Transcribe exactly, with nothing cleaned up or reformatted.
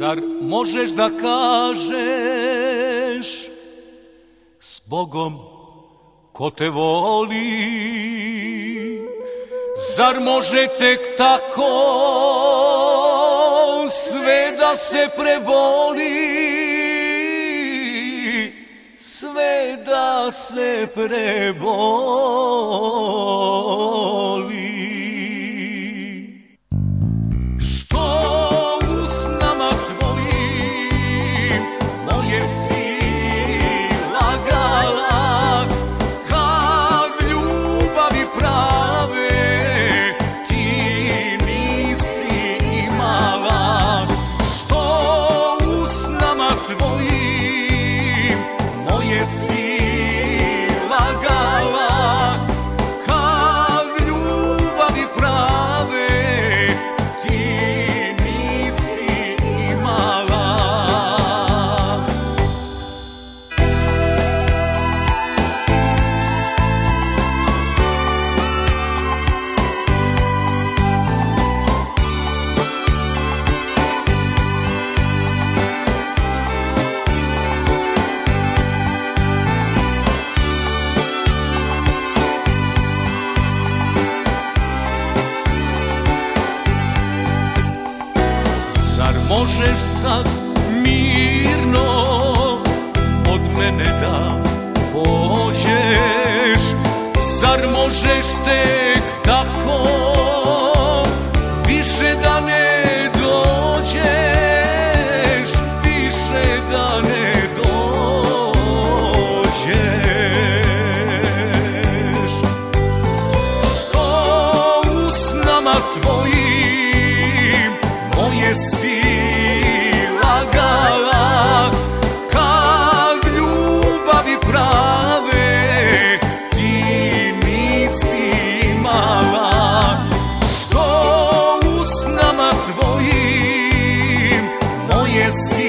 Zar možeš da kažeš s Bogom ko te voli? Zar može tek tako sve da se preboli? Sve da se preboli. Možeš sad mirno od mene da pođeš? Zar možeš tek tako više da ne dođeš? Više da ne dođeš? Što u snama tvojim moje si lagala, kad ljubavi prave ti nisi imala? Što u snama tvojim moje si